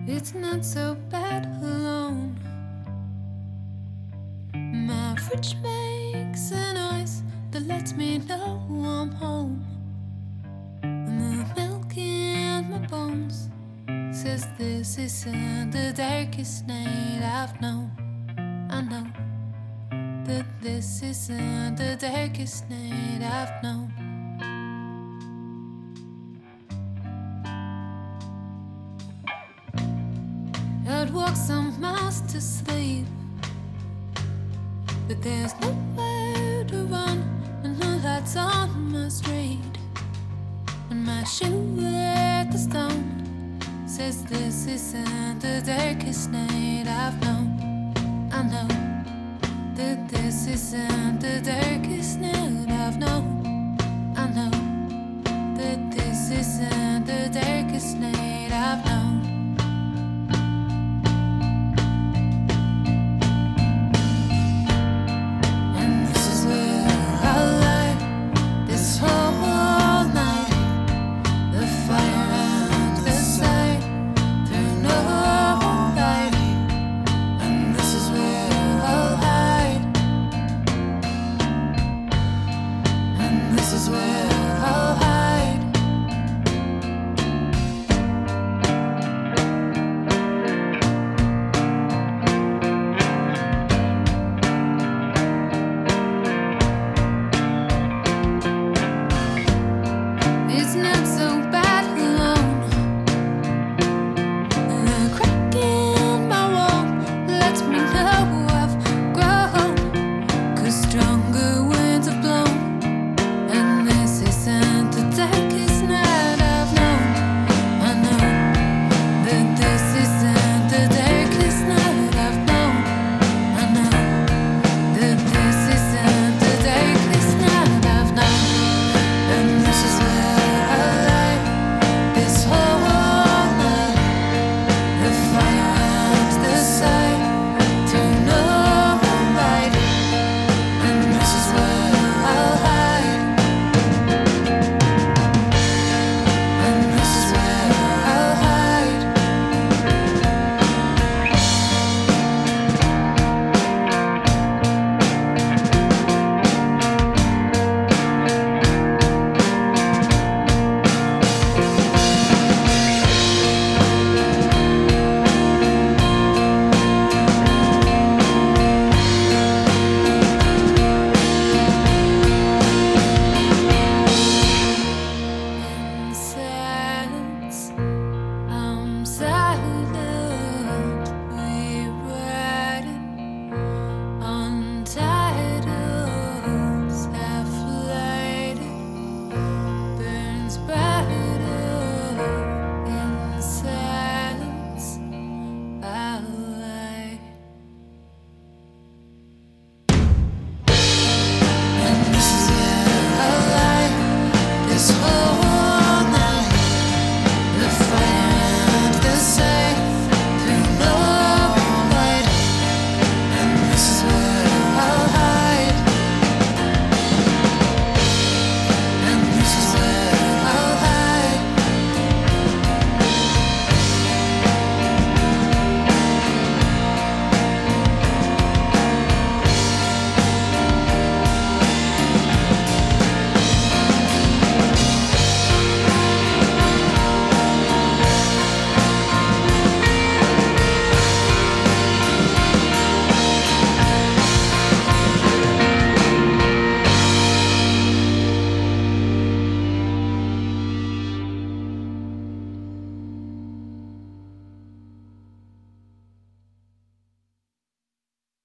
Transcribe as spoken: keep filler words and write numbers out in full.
It's not so bad alone. My fridge makes a noise that lets me know I'm home. And the milk in my bones says this isn't the darkest night I've known. I know that this isn't the darkest night I've known. I'd walk some miles to sleep, but there's nowhere to run, and no lights on my street. And my shoe at the stone says this isn't the darkest night I've known. I know that this isn't the darkest night